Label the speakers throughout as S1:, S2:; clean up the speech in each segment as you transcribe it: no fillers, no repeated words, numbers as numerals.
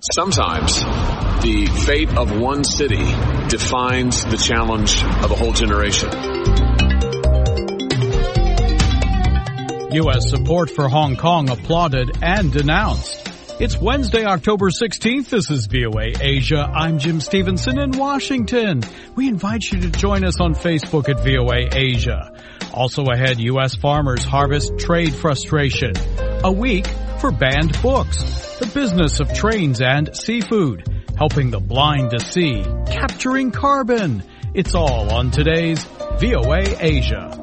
S1: Sometimes the fate of one city defines the challenge of a whole generation.
S2: U.S. support for Hong Kong applauded and denounced. It's Wednesday, October 16th. This is VOA Asia. I'm Jim Stevenson in Washington. We invite you to join us on Facebook at VOA Asia. Also ahead, U.S. farmers harvest trade frustration. A week for banned books. The business of trains and seafood. Helping the blind to see. Capturing carbon. It's all on today's VOA Asia.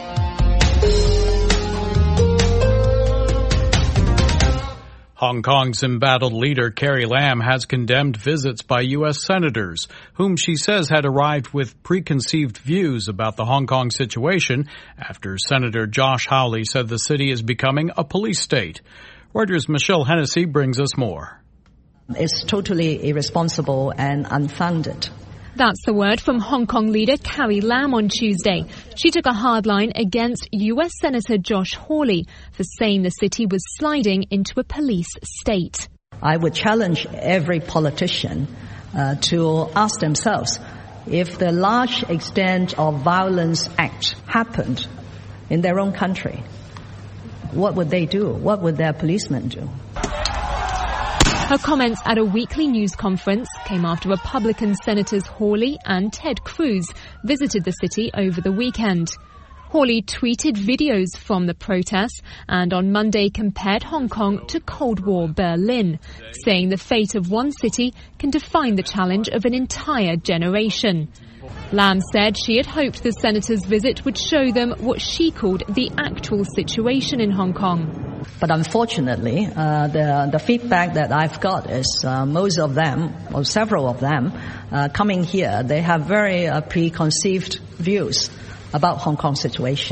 S2: Hong Kong's embattled leader Carrie Lam has condemned visits by U.S. senators, whom she says had arrived with preconceived views about the Hong Kong situation after Senator Josh Hawley said the city is becoming a police state. Reuters' Michelle Hennessy brings us more.
S3: It's totally irresponsible and unfounded.
S4: That's the word from Hong Kong leader Carrie Lam on Tuesday. She took a hard line against U.S. Senator Josh Hawley for saying the city was sliding into a police state.
S3: I would challenge every politician to ask themselves if the large extent of violence act happened in their own country, what would they do? What would their policemen do?
S4: Her comments at a weekly news conference came after Republican Senators Hawley and Ted Cruz visited the city over the weekend. Hawley tweeted videos from the protests and on Monday compared Hong Kong to Cold War Berlin, saying the fate of one city can define the challenge of an entire generation. Lam said she had hoped the senators' visit would show them what she called the actual situation in Hong Kong.
S3: But unfortunately, the feedback that I've got is most of them, or several of them, coming here, they have very preconceived views about Hong Kong's situation.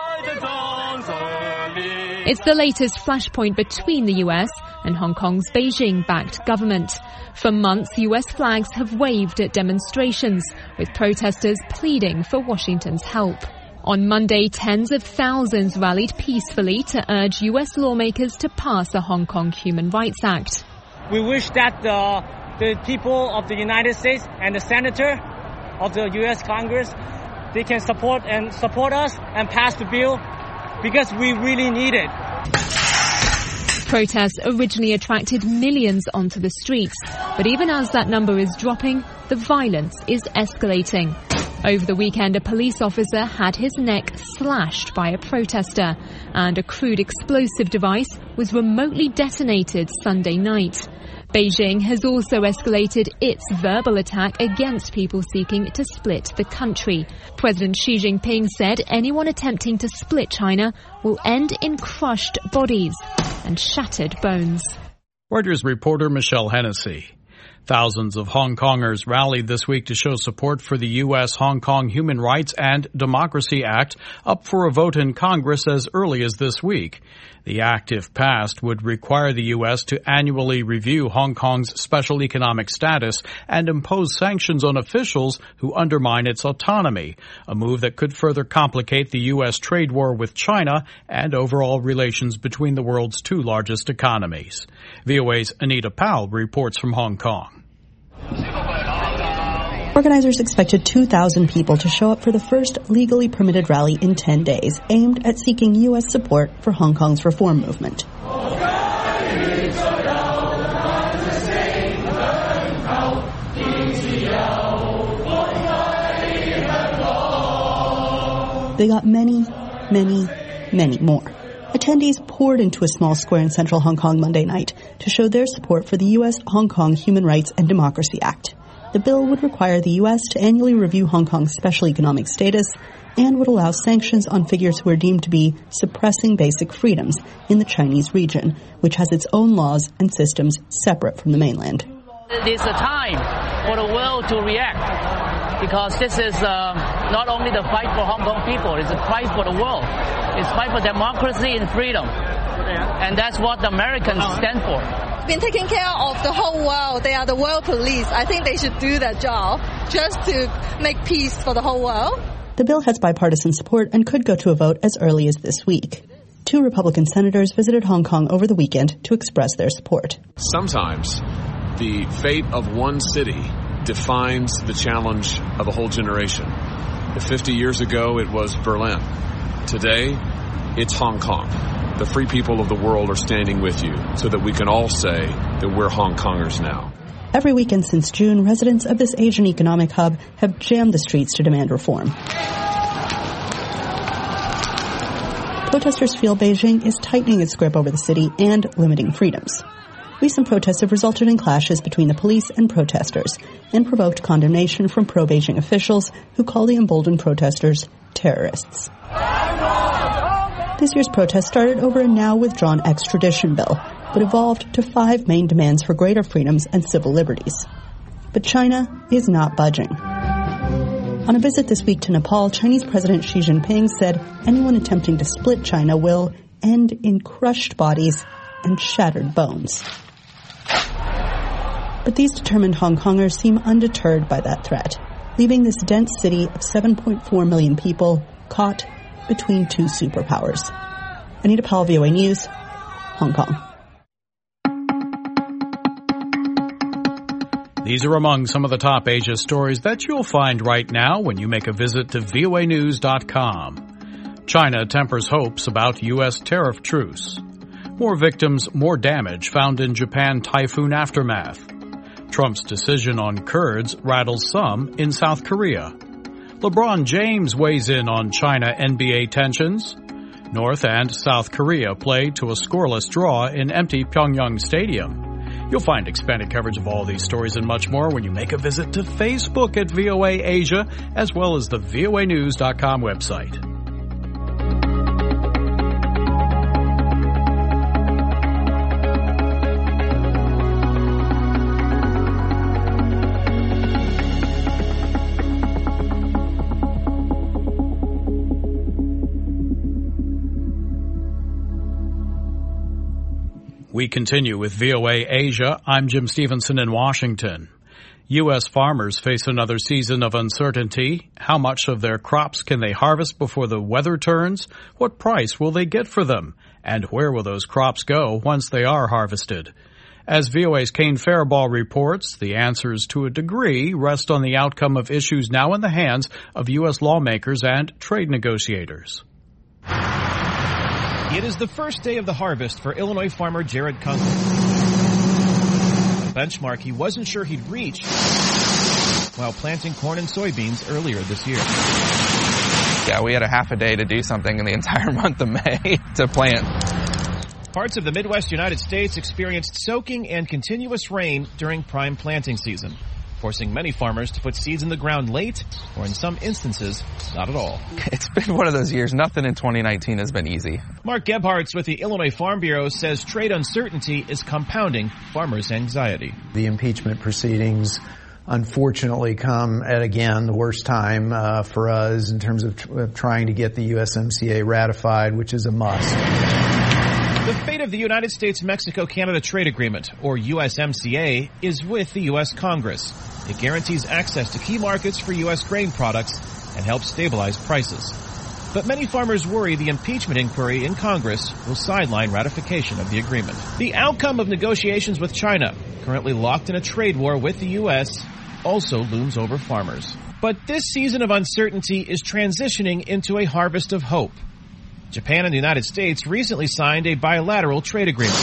S4: It's the latest flashpoint between the US and Hong Kong's Beijing-backed government. For months, US flags have waved at demonstrations, with protesters pleading for Washington's help. On Monday, tens of thousands rallied peacefully to urge US lawmakers to pass a Hong Kong Human Rights Act.
S5: We wish that the people of the United States and the senator of the US Congress, they can support us and pass the bill because we really need it.
S4: Protests originally attracted millions onto the streets, but even as that number is dropping, the violence is escalating. Over the weekend, a police officer had his neck slashed by a protester, and a crude explosive device was remotely detonated Sunday night. Beijing has also escalated its verbal attack against people seeking to split the country. President Xi Jinping said anyone attempting to split China will end in crushed bodies and shattered bones.
S2: Reuters reporter Michelle Hennessy. Thousands of Hong Kongers rallied this week to show support for the U.S. Hong Kong Human Rights and Democracy Act up for a vote in Congress as early as this week. The act, if passed, would require the U.S. to annually review Hong Kong's special economic status and impose sanctions on officials who undermine its autonomy, a move that could further complicate the U.S. trade war with China and overall relations between the world's two largest economies. VOA's Anita Powell reports from Hong Kong.
S6: Organizers expected 2,000 people to show up for the first legally permitted rally in 10 days, aimed at seeking U.S. support for Hong Kong's reform movement. They got many more. Attendees poured into a small square in central Hong Kong Monday night to show their support for the U.S. Hong Kong Human Rights and Democracy Act. The bill would require the U.S. to annually review Hong Kong's special economic status and would allow sanctions on figures who are deemed to be suppressing basic freedoms in the Chinese region, which has its own laws and systems separate from the mainland.
S7: It is a time for the world to react, because this is not only the fight for Hong Kong people, it's a fight for the world. It's a fight for democracy and freedom. And that's what the Americans stand for.
S8: Been taking care of the whole world. They are the world police. I think they should do their job just to make peace for the whole world.
S6: The bill has bipartisan support and could go to a vote as early as this week. 2 Republican senators visited Hong Kong over the weekend to express their support.
S1: Sometimes The fate of one city defines the challenge of a whole generation. 50 years ago, it was Berlin. Today, it's Hong Kong. The free people of the world are standing with you so that we can all say that we're Hong Kongers now.
S6: Every weekend since June, residents of this Asian economic hub have jammed the streets to demand reform. Protesters feel Beijing is tightening its grip over the city and limiting freedoms. Recent protests have resulted in clashes between the police and protesters and provoked condemnation from pro-Beijing officials who call the emboldened protesters terrorists. This year's protest started over a now-withdrawn extradition bill, but evolved to 5 main demands for greater freedoms and civil liberties. But China is not budging. On a visit this week to Nepal, Chinese President Xi Jinping said anyone attempting to split China will end in crushed bodies and shattered bones. But these determined Hong Kongers seem undeterred by that threat, leaving this dense city of 7.4 million people caught between 2 superpowers. Anita Powell, VOA News, Hong Kong.
S2: These are among some of the top Asia stories that you'll find right now when you make a visit to voanews.com. China tempers hopes about U.S. tariff truce. More victims, more damage found in Japan typhoon aftermath. Trump's decision on Kurds rattles some in South Korea. LeBron James weighs in on China NBA tensions. North and South Korea play to a scoreless draw in empty Pyongyang Stadium. You'll find expanded coverage of all these stories and much more when you make a visit to Facebook at VOA Asia, as well as the voanews.com website. We continue with VOA Asia. I'm Jim Stevenson in Washington. U.S. farmers face another season of uncertainty. How much of their crops can they harvest before the weather turns? What price will they get for them? And where will those crops go once they are harvested? As VOA's Kane Faribault reports, the answers to a degree rest on the outcome of issues now in the hands of U.S. lawmakers and trade negotiators.
S9: It is the first day of the harvest for Illinois farmer Jared Kunkel. A benchmark he wasn't sure he'd reach while planting corn and soybeans earlier this year.
S10: Yeah, we had a half a day to do something in the entire month of May to plant.
S9: Parts of the Midwest United States experienced soaking and continuous rain during prime planting season, forcing many farmers to put seeds in the ground late, or in some instances, not at all.
S10: It's been one of those years. Nothing in 2019 has been easy.
S9: Mark Gebhardt with the Illinois Farm Bureau says trade uncertainty is compounding farmers' anxiety.
S11: The impeachment proceedings unfortunately come at, again, the worst time for us in terms of trying to get the USMCA ratified, which is a must.
S9: The fate of the United States-Mexico-Canada Trade Agreement, or USMCA, is with the U.S. Congress. It guarantees access to key markets for U.S. grain products and helps stabilize prices. But many farmers worry the impeachment inquiry in Congress will sideline ratification of the agreement. The outcome of negotiations with China, currently locked in a trade war with the U.S., also looms over farmers. But this season of uncertainty is transitioning into a harvest of hope. Japan and the United States recently signed a bilateral trade agreement.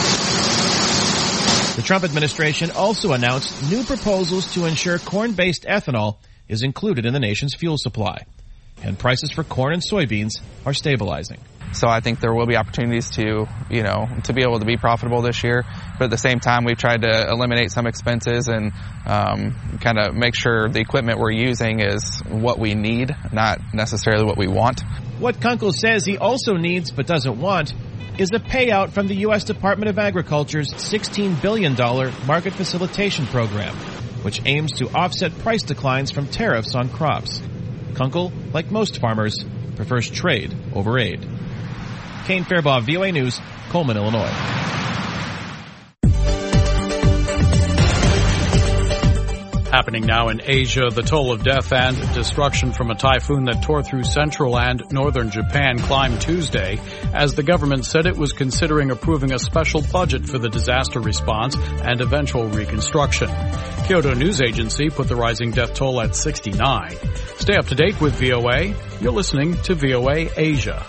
S9: The Trump administration also announced new proposals to ensure corn-based ethanol is included in the nation's fuel supply. And prices for corn and soybeans are stabilizing.
S10: So I think there will be opportunities to be able to be profitable this year. But at the same time, we've tried to eliminate some expenses and kind of make sure the equipment we're using is what we need, not necessarily what we want.
S9: What Kunkel says he also needs but doesn't want is a payout from the U.S. Department of Agriculture's $16 billion market facilitation program, which aims to offset price declines from tariffs on crops. Kunkel, like most farmers, prefers trade over aid. Kane Faribault, VOA News, Coleman, Illinois.
S2: Happening now in Asia, the toll of death and destruction from a typhoon that tore through central and northern Japan climbed Tuesday as the government said it was considering approving a special budget for the disaster response and eventual reconstruction. Kyodo News Agency put the rising death toll at 69. Stay up to date with VOA. You're listening to VOA Asia.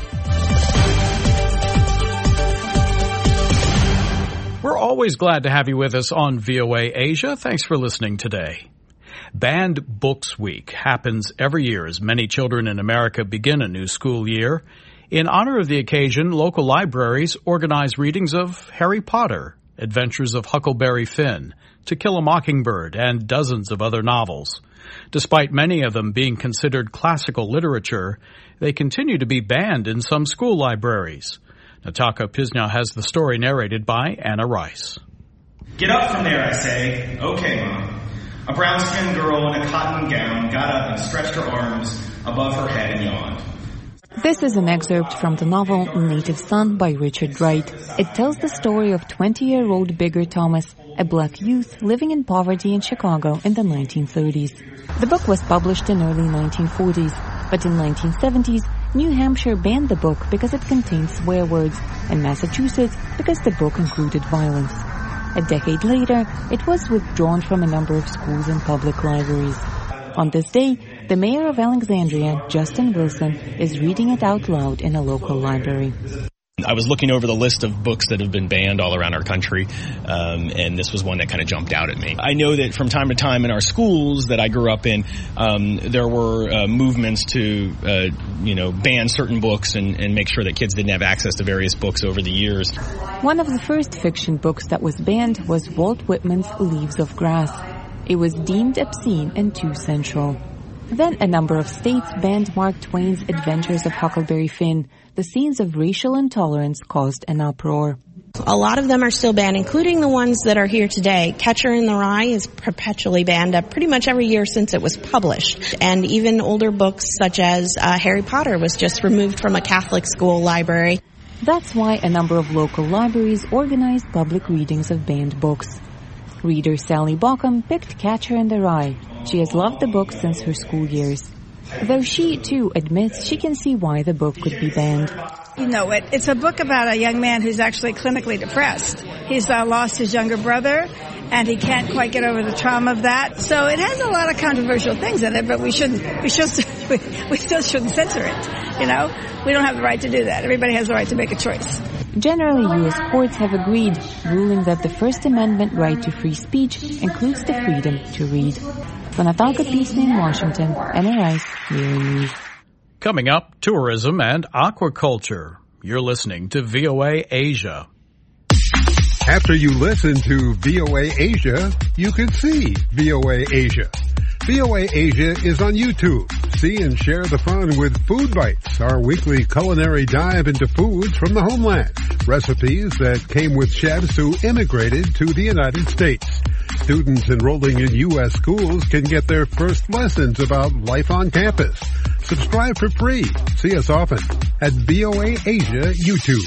S2: We're always glad to have you with us on VOA Asia. Thanks for listening today. Banned Books Week happens every year as many children in America begin a new school year. In honor of the occasion, local libraries organize readings of Harry Potter, Adventures of Huckleberry Finn, To Kill a Mockingbird, and dozens of other novels. Despite many of them being considered classical literature, they continue to be banned in some school libraries. Nataka Pisnau has the story narrated by Anna Rice.
S12: Get up from there, I say. Okay, Mom. A brown-skinned girl in a cotton gown got up and stretched her arms above her head and yawned.
S13: This is an excerpt from the novel Native Son by Richard Wright. It tells the story of 20-year-old Bigger Thomas, a black youth living in poverty in Chicago in the 1930s. The book was published in early 1940s, but in 1970s, New Hampshire banned the book because it contained swear words, and Massachusetts because the book included violence. A decade later, it was withdrawn from a number of schools and public libraries. On this day, the mayor of Alexandria, Justin Wilson, is reading it out loud in a local library.
S14: I was looking over the list of books that have been banned all around our country, and this was one that kind of jumped out at me. I know that from time to time in our schools that I grew up in, there were movements to, ban certain books and make sure that kids didn't have access to various books over the years.
S13: One of the first fiction books that was banned was Walt Whitman's Leaves of Grass. It was deemed obscene and too sensual. Then a number of states banned Mark Twain's Adventures of Huckleberry Finn. The scenes of racial intolerance caused an uproar.
S15: A lot of them are still banned, including the ones that are here today. Catcher in the Rye is perpetually banned pretty much every year since it was published. And even older books such as Harry Potter was just removed from a Catholic school library.
S13: That's why a number of local libraries organized public readings of banned books. Reader Sally Bockham picked Catcher in the Rye. She has loved the book since her school years. Though she, too, admits she can see why the book could be banned.
S16: You know, it's a book about a young man who's actually clinically depressed. He's lost his younger brother, and he can't quite get over the trauma of that. So it has a lot of controversial things in it, but we still shouldn't censor it. You know, we don't have the right to do that. Everybody has the right to make a choice.
S13: Generally, U.S. courts have agreed, ruling that the First Amendment right to free speech includes the freedom to read. For Nataka Pisnau in Washington, Anna Rice, VOA News.
S2: Coming up, tourism and aquaculture. You're listening to VOA Asia.
S17: After you listen to VOA Asia, you can see VOA Asia. VOA Asia is on YouTube. See and share the fun with Food Bites, our weekly culinary dive into foods from the homeland. Recipes that came with chefs who immigrated to the United States. Students enrolling in U.S. schools can get their first lessons about life on campus. Subscribe for free. See us often at VOA Asia YouTube.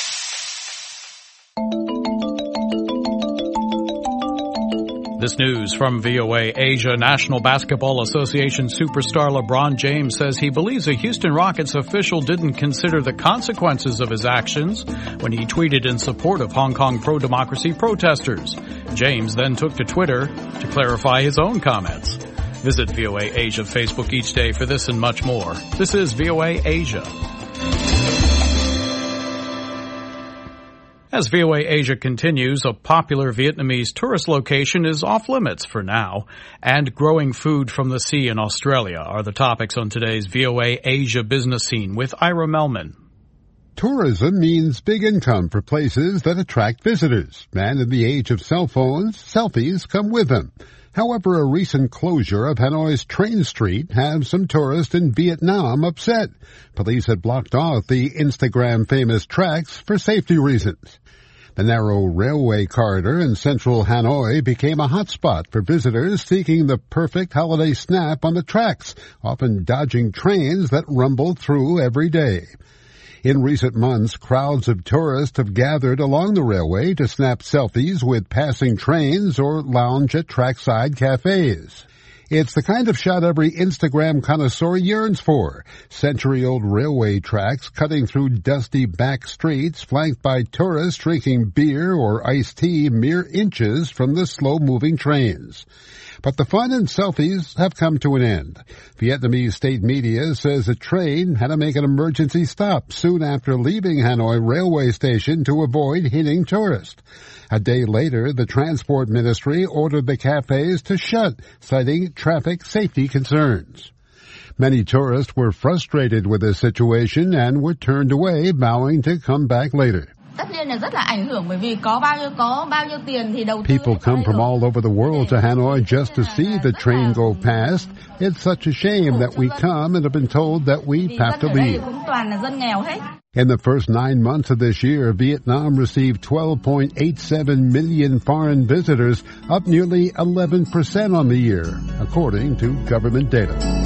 S2: This news from VOA Asia. National Basketball Association superstar LeBron James says he believes a Houston Rockets official didn't consider the consequences of his actions when he tweeted in support of Hong Kong pro-democracy protesters. James then took to Twitter to clarify his own comments. Visit VOA Asia Facebook each day for this and much more. This is VOA Asia. As VOA Asia continues, a popular Vietnamese tourist location is off limits for now, and growing food from the sea in Australia are the topics on today's VOA Asia Business Scene with Ira Melman.
S17: Tourism means big income for places that attract visitors, and in the age of cell phones, selfies come with them. However, a recent closure of Hanoi's Train Street has some tourists in Vietnam upset. Police had blocked off the Instagram-famous tracks for safety reasons. The narrow railway corridor in central Hanoi became a hotspot for visitors seeking the perfect holiday snap on the tracks, often dodging trains that rumble through every day. In recent months, crowds of tourists have gathered along the railway to snap selfies with passing trains or lounge at trackside cafes. It's the kind of shot every Instagram connoisseur yearns for. Century-old railway tracks cutting through dusty back streets flanked by tourists drinking beer or iced tea mere inches from the slow-moving trains. But the fun and selfies have come to an end. Vietnamese state media says a train had to make an emergency stop soon after leaving Hanoi railway station to avoid hitting tourists. A day later, the Transport Ministry ordered the cafes to shut, citing traffic safety concerns. Many tourists were frustrated with this situation and were turned away, vowing to come back later. People come from all over the world to Hanoi just to see the train go past. It's such a shame that we come and have been told that we have to leave. In the first 9 months of this year, Vietnam received 12.87 million foreign visitors, up nearly 11% on the year, according to government data.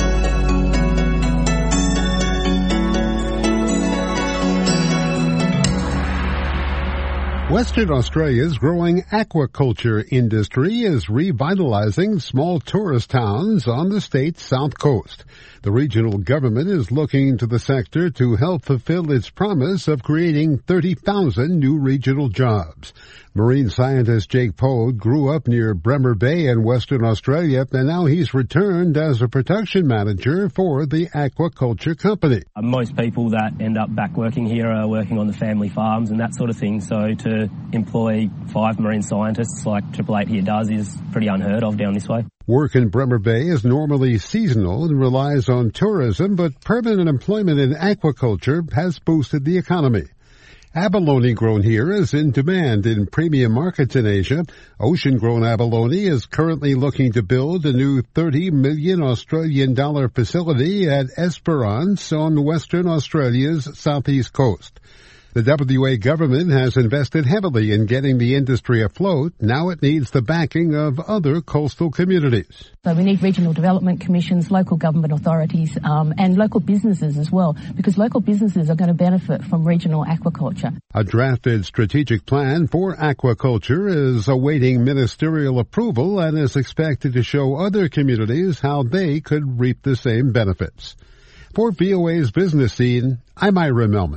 S17: Western Australia's growing aquaculture industry is revitalizing small tourist towns on the state's south coast. The regional government is looking to the sector to help fulfill its promise of creating 30,000 new regional jobs. Marine scientist Jake Pogue grew up near Bremer Bay in Western Australia, and now he's returned as a production manager for the aquaculture company.
S18: Most people that end up back working here are working on the family farms and that sort of thing, so to employ 5 marine scientists like 888 here does is pretty unheard of down this way.
S17: Work in Bremer Bay is normally seasonal and relies on tourism, but permanent employment in aquaculture has boosted the economy. Abalone grown here is in demand in premium markets in Asia. Ocean-grown abalone is currently looking to build a new 30 million Australian dollar facility at Esperance on Western Australia's southeast coast. The WA government has invested heavily in getting the industry afloat. Now it needs the backing of other coastal communities.
S19: So we need regional development commissions, local government authorities, and local businesses as well, because local businesses are going to benefit from regional aquaculture.
S17: A drafted strategic plan for aquaculture is awaiting ministerial approval and is expected to show other communities how they could reap the same benefits. For VOA's Business Scene, I'm Ira Melman.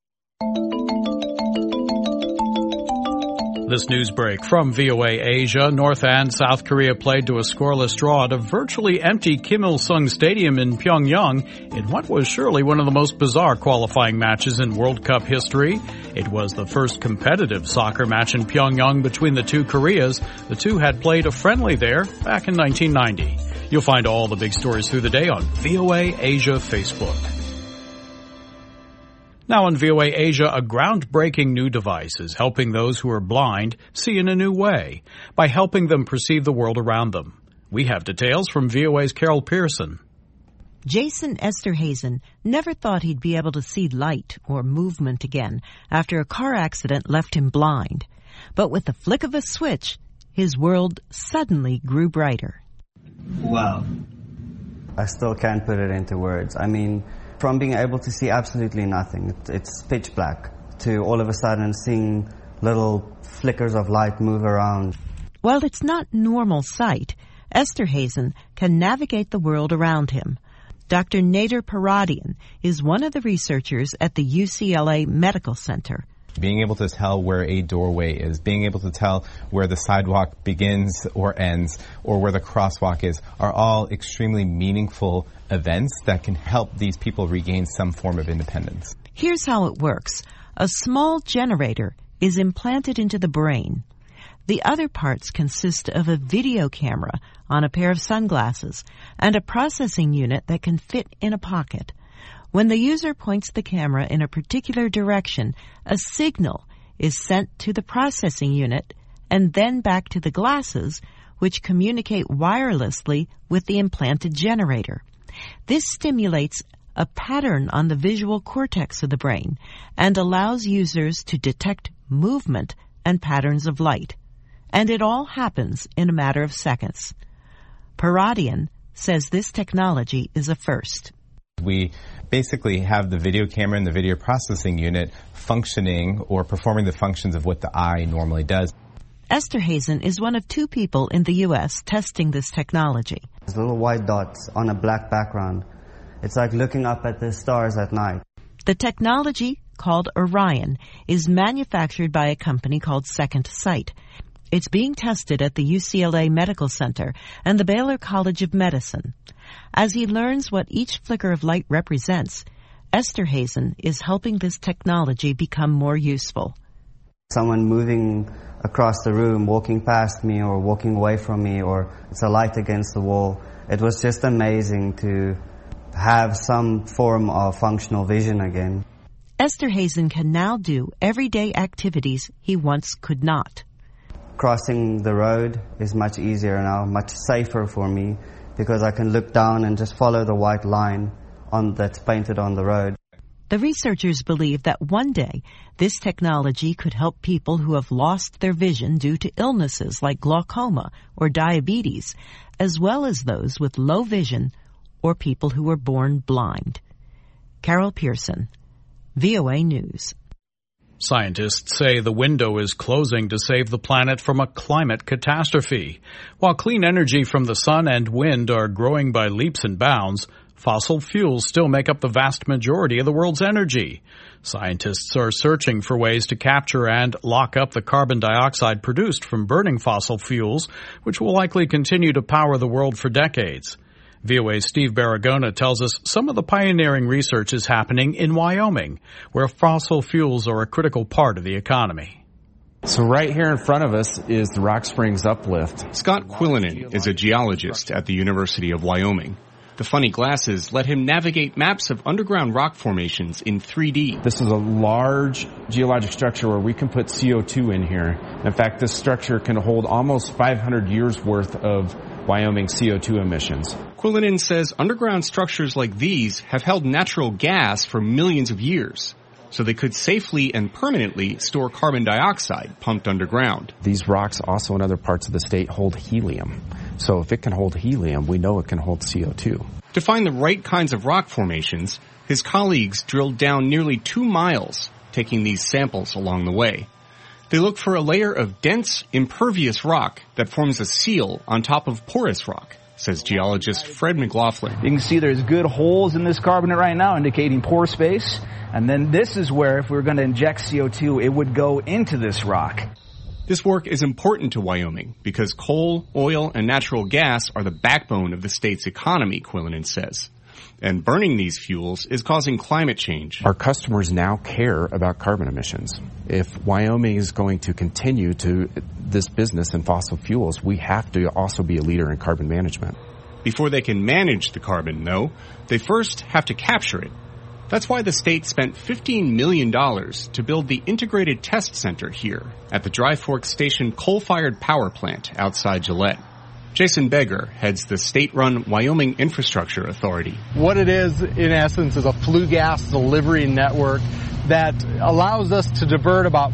S2: This news break from VOA Asia. North and South Korea played to a scoreless draw at a virtually empty Kim Il-sung Stadium in Pyongyang in what was surely one of the most bizarre qualifying matches in World Cup history. It was the first competitive soccer match in Pyongyang between the two Koreas. The two had played a friendly there back in 1990. You'll find all the big stories through the day on VOA Asia Facebook. Now on VOA Asia, a groundbreaking new device is helping those who are blind see in a new way by helping them perceive the world around them. We have details from VOA's Carol Pearson.
S20: Jason Esterhazen never thought he'd be able to see light or movement again after a car accident left him blind. But with the flick of a switch, his world suddenly grew brighter.
S21: Wow. I still can't put it into words. I mean, from being able to see absolutely nothing, it's pitch black, to all of a sudden seeing little flickers of light move around.
S20: While it's not normal sight, Esterhazen can navigate the world around him. Dr. Nader Paradian is one of the researchers at the UCLA Medical Center.
S22: Being able to tell where a doorway is, being able to tell where the sidewalk begins or ends, or where the crosswalk is, are all extremely meaningful events that can help these people regain some form of independence.
S20: Here's how it works. A small generator is implanted into the brain. The other parts consist of a video camera on a pair of sunglasses and a processing unit that can fit in a pocket. When the user points the camera in a particular direction, a signal is sent to the processing unit and then back to the glasses, which communicate wirelessly with the implanted generator. This stimulates a pattern on the visual cortex of the brain and allows users to detect movement and patterns of light. And it all happens in a matter of seconds. Paradian says this technology is a first.
S22: We basically have the video camera and the video processing unit functioning or performing the functions of what the eye normally does.
S20: Esther Hazen is one of 2 people in the U.S. testing this technology.
S21: There's little white dots on a black background. It's like looking up at the stars at night.
S20: The technology, called Orion, is manufactured by a company called Second Sight. It's being tested at the UCLA Medical Center and the Baylor College of Medicine. As he learns what each flicker of light represents, Esther Hazen is helping this technology become more useful.
S21: Someone moving across the room, walking past me or walking away from me, or it's a light against the wall. It was just amazing to have some form of functional vision again.
S20: Esther Hazen can now do everyday activities he once could not.
S21: Crossing the road is much easier now, much safer for me, because I can look down and just follow the white line that's painted on the road.
S20: The researchers believe that one day this technology could help people who have lost their vision due to illnesses like glaucoma or diabetes, as well as those with low vision or people who were born blind. Carol Pearson, VOA News.
S2: Scientists say the window is closing to save the planet from a climate catastrophe. While clean energy from the sun and wind are growing by leaps and bounds, fossil fuels still make up the vast majority of the world's energy. Scientists are searching for ways to capture and lock up the carbon dioxide produced from burning fossil fuels, which will likely continue to power the world for decades. VOA's Steve Baragona tells us some of the pioneering research is happening in Wyoming, where fossil fuels are a critical part of the economy.
S3: So right here in front of us is the Rock Springs Uplift.
S5: Scott Quillinan is a geologist at the University of Wyoming. The funny glasses let him navigate maps of underground rock formations in 3D.
S3: This is a large geologic structure where we can put CO2 in here. In fact, this structure can hold almost 500 years worth of Wyoming CO2 emissions.
S5: Quillinan says underground structures like these have held natural gas for millions of years, so they could safely and permanently store carbon dioxide pumped underground.
S3: These rocks also in other parts of the state hold helium. So if it can hold helium, we know it can hold CO2.
S5: To find the right kinds of rock formations, his colleagues drilled down nearly 2 miles, taking these samples along the way. They look for a layer of dense, impervious rock that forms a seal on top of porous rock, says geologist Fred McLaughlin.
S23: You can see there's good holes in this carbonate right now, indicating pore space. And then this is where, if we were going to inject CO2, it would go into this rock.
S5: This work is important to Wyoming because coal, oil, and natural gas are the backbone of the state's economy, Quillinan says. And burning these fuels is causing climate change.
S3: Our customers now care about carbon emissions. If Wyoming is going to continue to this business in fossil fuels, we have to also be a leader in carbon management.
S5: Before they can manage the carbon, though, they first have to capture it. That's why the state spent $15 million to build the Integrated Test Center here at the Dry Fork Station coal-fired power plant outside Gillette. Jason Beggar heads the state-run Wyoming Infrastructure Authority.
S24: What it is, in essence, is a flue gas delivery network that allows us to divert about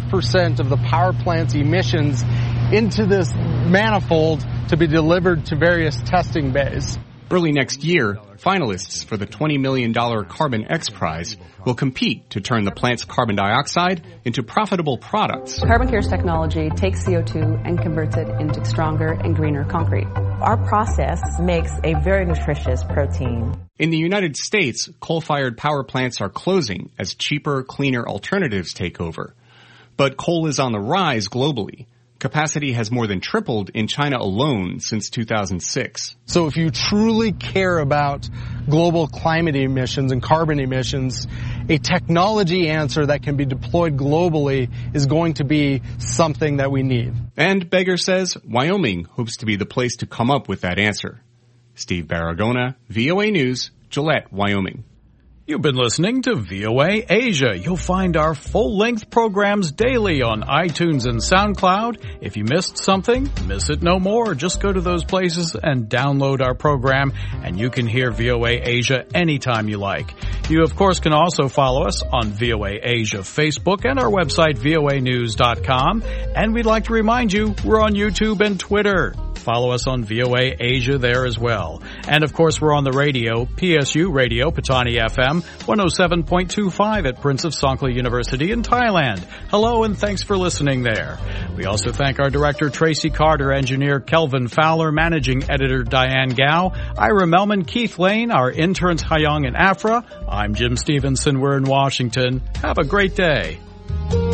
S24: 5% of the power plant's emissions into this manifold to be delivered to various testing bays.
S5: Early next year, finalists for the $20 million Carbon X Prize will compete to turn the plant's carbon dioxide into profitable products.
S25: Carbon Care's technology takes CO2 and converts it into stronger and greener concrete.
S26: Our process makes a very nutritious protein.
S5: In the United States, coal-fired power plants are closing as cheaper, cleaner alternatives take over. But coal is on the rise globally. Capacity has more than tripled in China alone since 2006.
S24: So if you truly care about global climate emissions and carbon emissions, a technology answer that can be deployed globally is going to be something that we need.
S5: And Beggar says Wyoming hopes to be the place to come up with that answer. Steve Baragona, VOA News, Gillette, Wyoming.
S2: You've been listening to VOA Asia. You'll find our full-length programs daily on iTunes and SoundCloud. If you missed something, miss it no more. Just go to those places and download our program, and you can hear VOA Asia anytime you like. You, of course, can also follow us on VOA Asia Facebook and our website, voanews.com. And we'd like to remind you, we're on YouTube and Twitter. follow us on VOA Asia there as well. And of course, we're on the radio, PSU Radio, Patani FM, 107.25 at Prince of Songkla University in Thailand. Hello and thanks for listening there. We also thank our director Tracy Carter, engineer Kelvin Fowler, managing editor Diane Gao, Ira Melman, Keith Lane, our interns Hayong and Afra. I'm Jim Stevenson. We're in Washington. Have a great day.